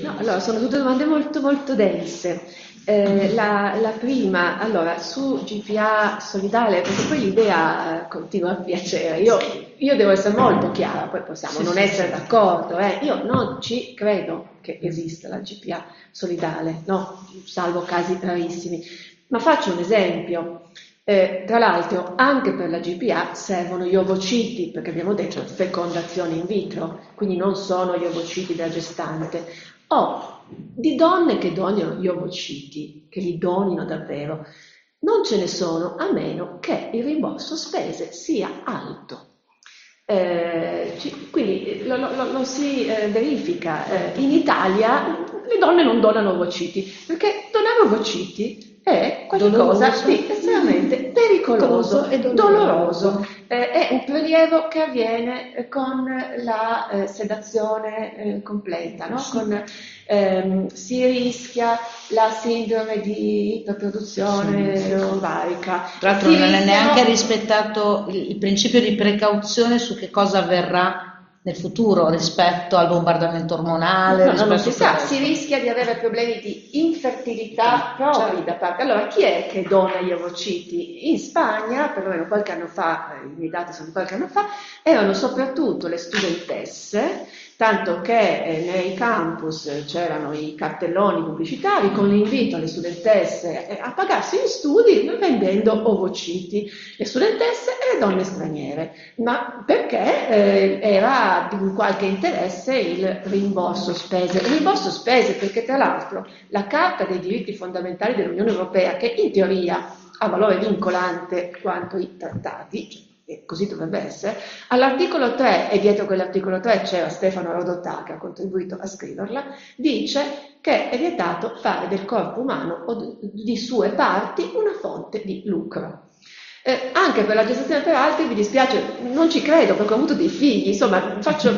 no, allora sono tutte domande molto molto dense. La prima, allora, su GPA solidale, perché poi l'idea continua a piacere. Io devo essere molto chiara, poi possiamo non essere d'accordo. Io non ci credo che esista la GPA solidale, no? Salvo casi rarissimi. Ma faccio un esempio. Tra l'altro, anche per la GPA servono gli ovociti, perché abbiamo detto fecondazione in vitro, quindi non sono gli ovociti della gestante. Di donne che donino gli ovociti, che li donino davvero, non ce ne sono a meno che il rimborso spese sia alto. Quindi lo si verifica. In Italia le donne non donano ovociti, perché donare ovociti è qualcosa di estremamente pericoloso e doloroso. È un prelievo che avviene con la sedazione completa, no? Si rischia la sindrome di iperproduzione ovarica. Tra l'altro non è neanche rispettato il principio di precauzione su che cosa avverrà nel futuro rispetto al bombardamento ormonale. Non si sa, si rischia di avere problemi di infertilità propri da parte. Allora, chi è che dona gli ovociti? In Spagna, perlomeno qualche anno fa, i miei dati sono di qualche anno fa, erano soprattutto le studentesse, tanto che nei campus c'erano i cartelloni pubblicitari con l'invito alle studentesse a pagarsi gli studi vendendo ovociti, le studentesse e le donne straniere. Ma perché era di qualche interesse il rimborso spese. Il rimborso spese perché tra l'altro la Carta dei diritti fondamentali dell'Unione Europea, che in teoria ha valore vincolante quanto i trattati, e così dovrebbe essere, all'articolo 3, e dietro quell'articolo 3 c'era Stefano Rodotà che ha contribuito a scriverla, dice che è vietato fare del corpo umano o di sue parti una fonte di lucro. Anche per la gestazione per altri mi dispiace, non ci credo perché ho avuto dei figli, insomma faccio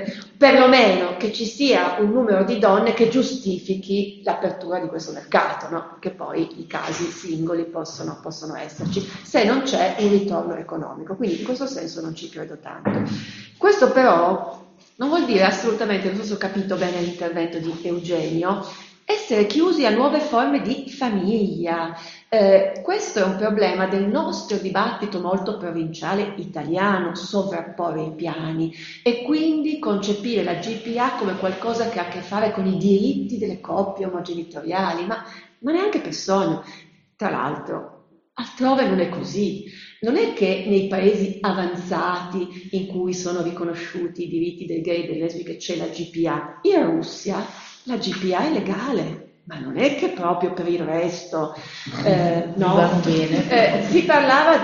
perlomeno che ci sia un numero di donne che giustifichi l'apertura di questo mercato, no? Che poi i casi singoli possono esserci, se non c'è un ritorno economico, quindi in questo senso non ci credo tanto. Questo però non vuol dire assolutamente, non so se ho capito bene l'intervento di Eugenio, essere chiusi a nuove forme di famiglia. Questo è un problema del nostro dibattito molto provinciale italiano, sovrapporre i piani e quindi concepire la GPA come qualcosa che ha a che fare con i diritti delle coppie omogenitoriali, ma neanche per sogno. Tra l'altro, altrove non è così. Non è che nei paesi avanzati in cui sono riconosciuti i diritti dei gay e delle lesbiche c'è la GPA. In Russia la GPA è legale. Ma non è che proprio per il resto, no? Si parlava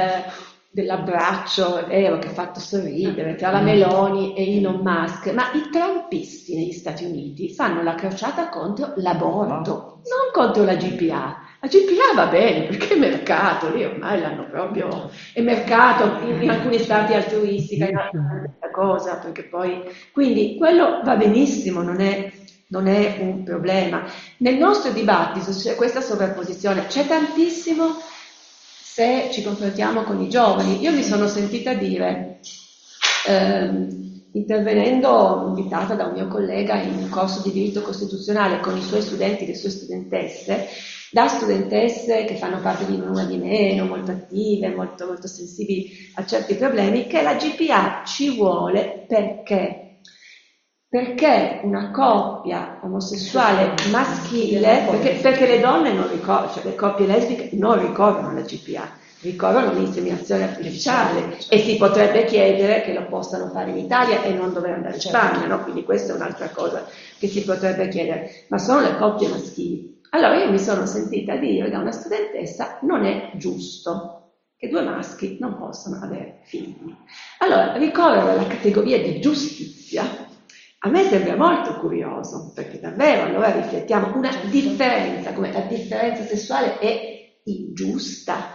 dell'abbraccio, che ha fatto sorridere, tra la Meloni e Elon Musk, ma i trumpisti negli Stati Uniti fanno la crociata contro l'aborto, non contro la GPA. La GPA va bene, perché è mercato, lì ormai l'hanno proprio, è mercato, in alcuni stati altruistica, in altri è cosa, perché poi, quindi quello va benissimo, non è un problema. Nel nostro dibattito c'è questa sovrapposizione, c'è tantissimo se ci confrontiamo con i giovani. Io mi sono sentita dire, intervenendo invitata da un mio collega in un corso di diritto costituzionale con i suoi studenti e le sue studentesse, da studentesse che fanno parte di una di meno, molto attive, molto, molto sensibili a certi problemi, che la GPA ci vuole perché una coppia omosessuale maschile, perché le donne non ricorrono, cioè le coppie lesbiche non ricorrono alla GPA, ricorrono all'inseminazione artificiale e si potrebbe chiedere che lo possano fare in Italia e non dover andare in Spagna, no? Quindi questa è un'altra cosa che si potrebbe chiedere, ma sono le coppie maschili. Allora io mi sono sentita dire da una studentessa: non è giusto che due maschi non possano avere figli. Allora, ricorrere alla categoria di giustizia a me sembra molto curioso, perché davvero allora riflettiamo una differenza, come la differenza sessuale è ingiusta,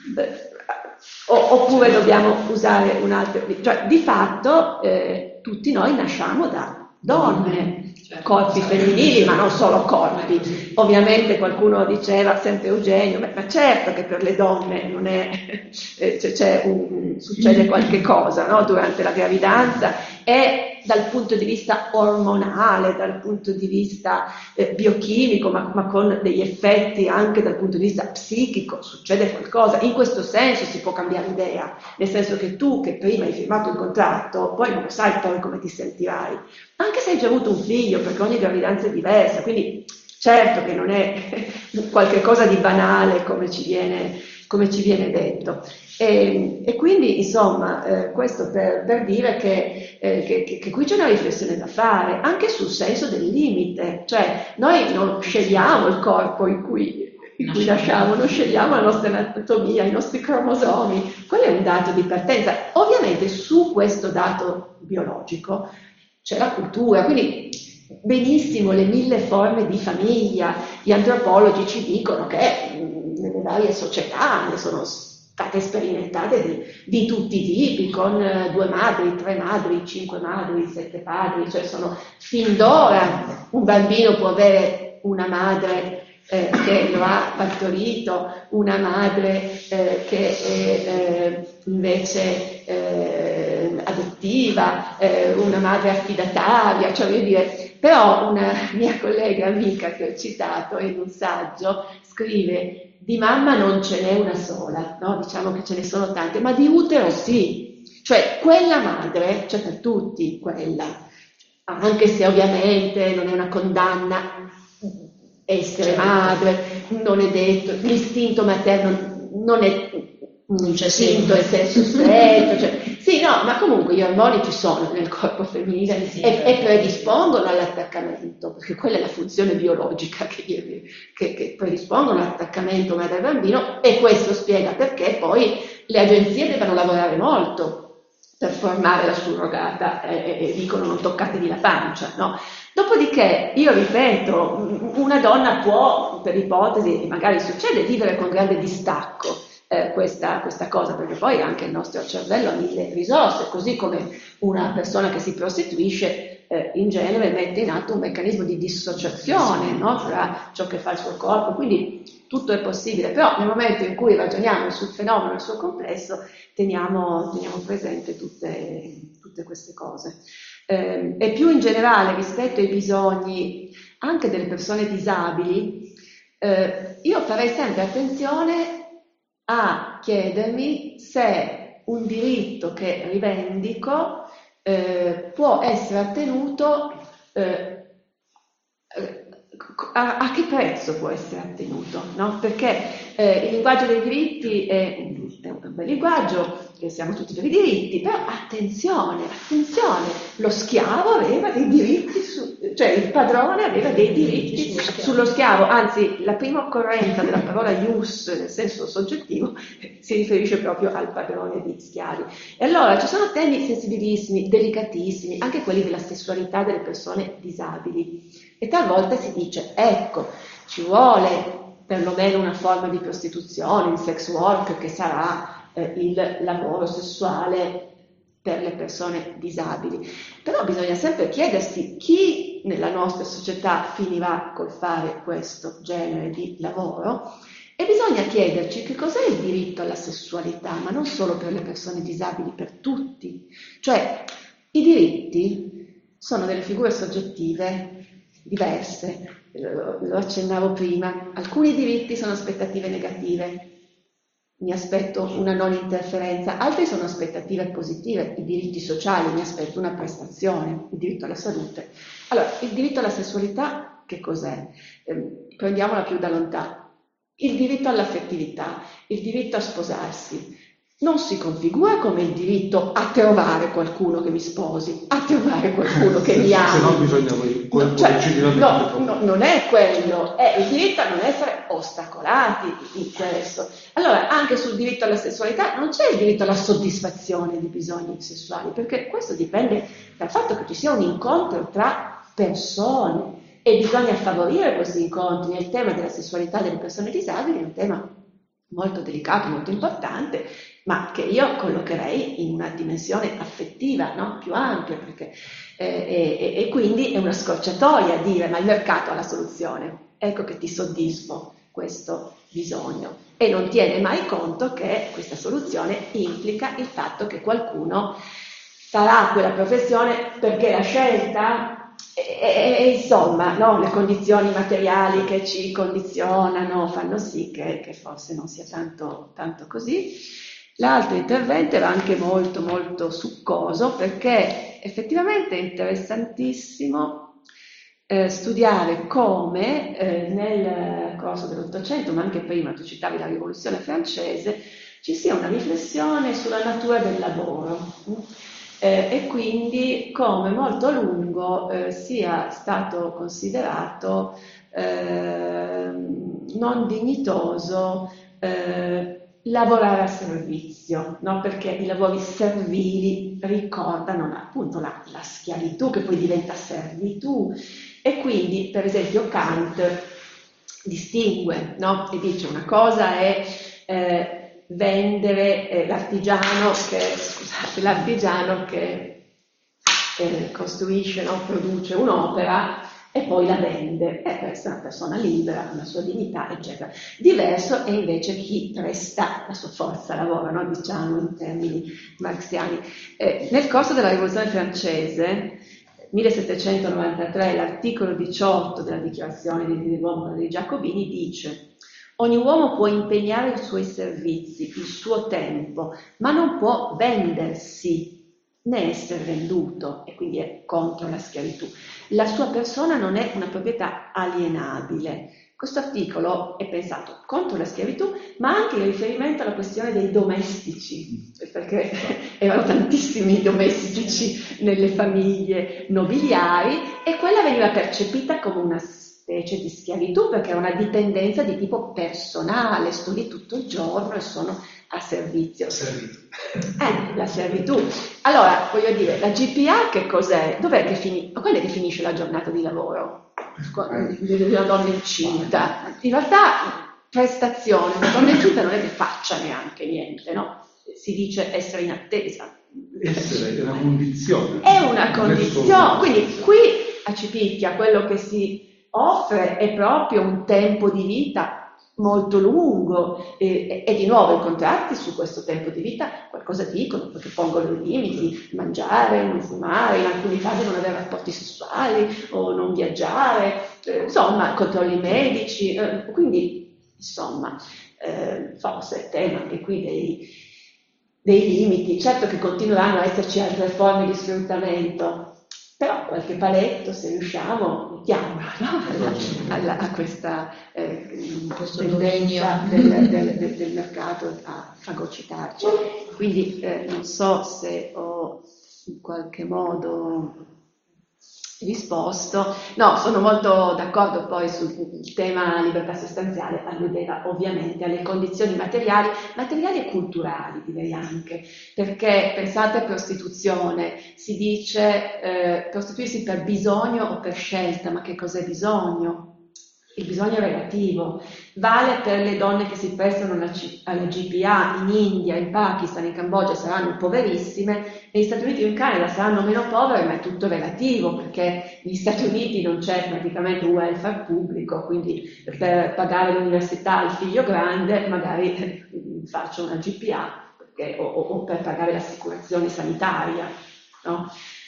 oppure dobbiamo usare un altro, cioè di fatto tutti noi nasciamo da donne, corpi femminili, ma non solo corpi. Ovviamente qualcuno diceva, sempre Eugenio, ma certo che per le donne non è, succede qualche cosa, no? Durante la gravidanza, e dal punto di vista ormonale, dal punto di vista biochimico, ma con degli effetti anche dal punto di vista psichico, succede qualcosa. In questo senso si può cambiare idea, nel senso che tu che prima hai firmato il contratto, poi non sai poi come ti sentirai, anche se hai già avuto un figlio, perché ogni gravidanza è diversa, quindi certo che non è qualche cosa di banale come ci viene detto. E quindi, insomma, questo per dire che qui c'è una riflessione da fare, anche sul senso del limite, cioè noi non scegliamo il corpo in cui nasciamo, non scegliamo la nostra anatomia, i nostri cromosomi, quello è un dato di partenza. Ovviamente su questo dato biologico c'è la cultura, quindi benissimo le 1000 forme di famiglia, gli antropologi ci dicono che nelle varie società ne sono state sperimentate di tutti i tipi, con 2 madri, 3 madri, 5 madri, 7 padri, cioè sono fin d'ora un bambino può avere una madre che lo ha partorito, una madre che è invece adottiva, una madre affidataria, cioè voglio dire, però una mia collega amica che ho citato in un saggio scrive: di mamma non ce n'è una sola, no? Diciamo che ce ne sono tante, ma di utero sì, cioè quella madre, cioè per tutti quella, anche se ovviamente non è una condanna essere madre, non è detto, l'istinto materno non è un istinto in senso stretto, cioè, sì, no, ma comunque gli ormoni ci sono nel corpo femminile e predispongono all'attaccamento, perché quella è la funzione biologica che predispongono all'attaccamento madre-bambino, e questo spiega perché poi le agenzie devono lavorare molto per formare la surrogata e dicono non toccatevi la pancia, no? Dopodiché, io ripeto, una donna può, per ipotesi, magari succede, vivere con grande distacco questa cosa, perché poi anche il nostro cervello ha 1000 risorse, così come una persona che si prostituisce in genere mette in atto un meccanismo di dissociazione, no? Tra ciò che fa il suo corpo, quindi tutto è possibile, però nel momento in cui ragioniamo sul fenomeno nel suo complesso teniamo presente tutte queste cose. E più in generale rispetto ai bisogni anche delle persone disabili, io farei sempre attenzione a chiedermi se un diritto che rivendico può essere ottenuto, a che prezzo può essere ottenuto, no? Perché il linguaggio dei diritti è un bel linguaggio, siamo tutti per i diritti, però attenzione, lo schiavo aveva dei diritti, cioè il padrone aveva dei diritti sullo schiavo, anzi la prima occorrenza della parola ius nel senso soggettivo si riferisce proprio al padrone di schiavi. E allora ci sono temi sensibilissimi, delicatissimi, anche quelli della sessualità delle persone disabili, e talvolta si dice, ecco, ci vuole perlomeno una forma di prostituzione, il sex work, che sarà il lavoro sessuale per le persone disabili. Però bisogna sempre chiedersi chi nella nostra società finirà col fare questo genere di lavoro, e bisogna chiederci che cos'è il diritto alla sessualità, ma non solo per le persone disabili, per tutti. Cioè, i diritti sono delle figure soggettive diverse, lo accennavo prima. Alcuni diritti sono aspettative negative, mi aspetto una non interferenza, altri sono aspettative positive, i diritti sociali, mi aspetto una prestazione, il diritto alla salute. Allora, il diritto alla sessualità che cos'è? Prendiamola più da lontano. Il diritto all'affettività, il diritto a sposarsi, non si configura come il diritto a trovare qualcuno che mi sposi, a trovare qualcuno che mi ami. Se no bisogna non è quello, è il diritto a non essere ostacolati in questo. Allora, anche sul diritto alla sessualità non c'è il diritto alla soddisfazione di bisogni sessuali, perché questo dipende dal fatto che ci sia un incontro tra persone e bisogna favorire questi incontri. Il tema della sessualità delle persone disabili è un tema molto delicato, molto importante, ma che io collocherei in una dimensione affettiva, no? Più ampia, perché, e quindi è una scorciatoia dire ma il mercato ha la soluzione, ecco che ti soddisfo questo bisogno, e non tiene mai conto che questa soluzione implica il fatto che qualcuno farà quella professione perché la scelta e insomma, no, le condizioni materiali che ci condizionano fanno sì che forse non sia tanto così. L'altro intervento era anche molto molto succoso, perché effettivamente è interessantissimo studiare come nel corso dell'Ottocento, ma anche prima, tu citavi la Rivoluzione francese, ci sia una riflessione sulla natura del lavoro. E quindi come molto a lungo sia stato considerato non dignitoso lavorare a servizio, no? Perché i lavori servili ricordano appunto la schiavitù, che poi diventa servitù, e quindi per esempio Kant distingue, no? E dice una cosa è vendere l'artigiano che costruisce, no? Produce un'opera e poi la vende, e questa è una persona libera, una sua dignità, eccetera. Diverso è invece chi presta la sua forza lavoro, no? Diciamo in termini marxiani. Nel corso della Rivoluzione francese, 1793, l'articolo 18 della Dichiarazione dei diritti dell'uomo dei Giacobini dice: ogni uomo può impegnare i suoi servizi, il suo tempo, ma non può vendersi né essere venduto, e quindi è contro la schiavitù. La sua persona non è una proprietà alienabile. Questo articolo è pensato contro la schiavitù, ma anche in riferimento alla questione dei domestici, perché erano tantissimi i domestici nelle famiglie nobiliari, e quella veniva percepita come una specie di schiavitù, perché era una dipendenza di tipo personale, sto lì tutto il giorno e sono a servizio. La servitù. Allora, voglio dire, la GPA che cos'è? Dov'è che quando è che finisce la giornata di lavoro? Di una donna incinta. In realtà, prestazione, una donna incinta non è che faccia neanche niente, no? Si dice essere in attesa. Essere è una condizione. È una condizione. Quindi qui a Cipicchia quello che si offre è proprio un tempo di vita molto lungo, e di nuovo i contratti su questo tempo di vita qualcosa dicono, perché pongono i limiti: mangiare, non fumare, in alcuni casi non avere rapporti sessuali o non viaggiare, insomma controlli medici, quindi insomma forse il tema anche qui dei limiti. Certo che continueranno a esserci altre forme di sfruttamento, però qualche paletto, se riusciamo, mettiamo, no? a questa tendenza del mercato a fagocitarci. Quindi non so se ho in qualche modo risposto. No, sono molto d'accordo poi sul tema libertà sostanziale, alludeva ovviamente alle condizioni materiali e culturali, direi anche, perché pensate a prostituzione, si dice prostituirsi per bisogno o per scelta, ma che cos'è bisogno? Il bisogno è relativo, vale per le donne che si prestano alla GPA in India, in Pakistan, in Cambogia, saranno poverissime, negli Stati Uniti o in Canada saranno meno povere, ma è tutto relativo, perché negli Stati Uniti non c'è praticamente un welfare pubblico, quindi per pagare l'università al figlio grande magari faccio una GPA, perché, o per pagare l'assicurazione sanitaria, no?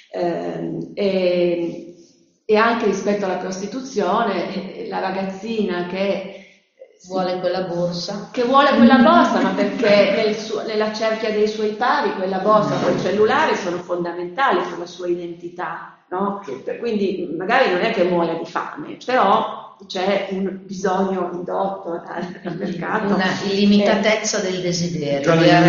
E anche rispetto alla prostituzione, la ragazzina che vuole quella borsa, ma perché nella cerchia dei suoi pari quella borsa o quel cellulare sono fondamentali per la sua identità, no? Quindi magari non è che muore di fame, però c'è un bisogno ridotto al mercato, una limitatezza del desiderio,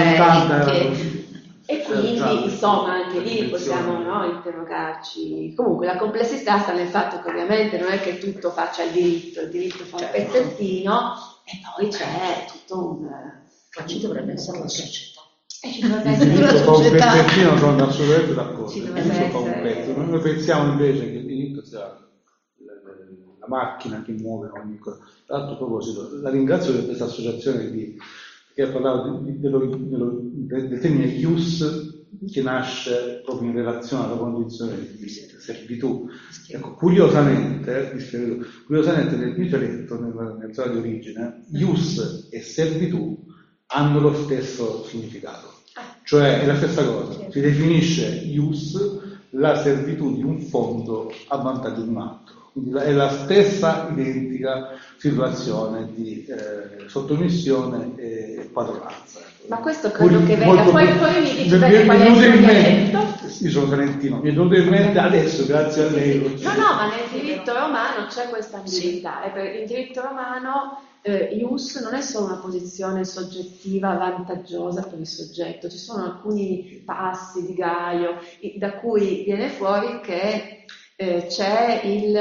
e quindi insomma anche lì possiamo, no, interrogarci. Comunque la complessità sta nel fatto che ovviamente non è che tutto faccia il diritto fa un pezzettino, e poi c'è tutto ci dovrebbe essere la società. Ci dovrebbe essere la società. Un pezzettino sono assolutamente d'accordo. Noi pensiamo invece che il diritto sia la macchina che muove ogni cosa. Tra l'altro, a proposito, la ringrazio per questa associazione che ha parlato del termine ius, che nasce proprio in relazione alla condizione di servitù. Ecco, curiosamente nel mio dialetto, nel suo di origine, ius e servitù hanno lo stesso significato. cioè è la stessa cosa, si definisce ius la servitù di un fondo a vantaggio di un altro. Quindi è la stessa identica situazione di sottomissione e padronanza. Ma questo credo che venga, poi mi dici qual è il cambiamento. Io sono salentino, mi è venuto in mente adesso, grazie a lei. No, ma nel diritto romano c'è questa ambiguità, e per il diritto romano ius non è solo una posizione soggettiva vantaggiosa per il soggetto, ci sono alcuni passi di Gaio da cui viene fuori che c'è il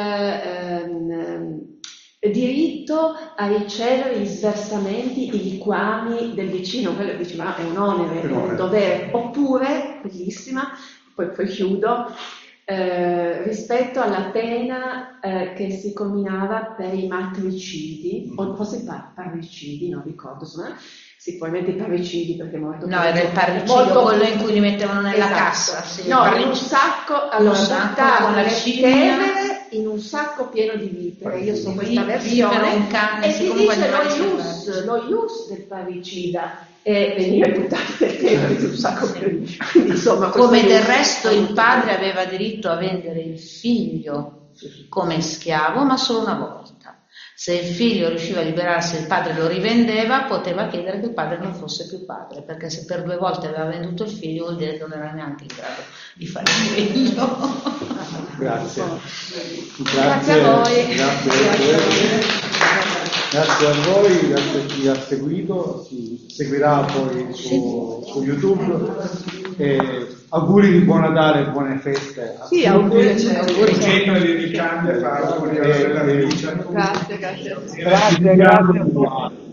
diritto a ricevere gli sversamenti, i liquami del vicino, quello che diceva è un onere, è un dovere, oppure, bellissima, poi chiudo, rispetto alla pena che si comminava per i matricidi, o forse parricidi, non ricordo, sicuramente i parricidi perché è molto... No, era il parricidio, quello in cui li mettevano nella cassa. Sì, no, in un sacco, allora buttavano le tevere in un sacco pieno di vitere. Io sono questa versione un cane, e si dice lo ius del parricida e venire buttato le tevere in un sacco pieno di vitere. Insomma, come del resto il padre aveva diritto a vendere il figlio come schiavo, ma solo una volta. Se il figlio riusciva a liberarsi e il padre lo rivendeva, poteva chiedere che il padre non fosse più padre, perché se per 2 volte aveva venduto il figlio vuol dire che non era neanche in grado di fare il figlio. Grazie. Grazie a voi. Grazie a voi, grazie a chi ha seguito, chi seguirà poi su YouTube. Auguri di buon Natale e buone feste a tutti. Auguri. Grazie. Grazie. Grazie.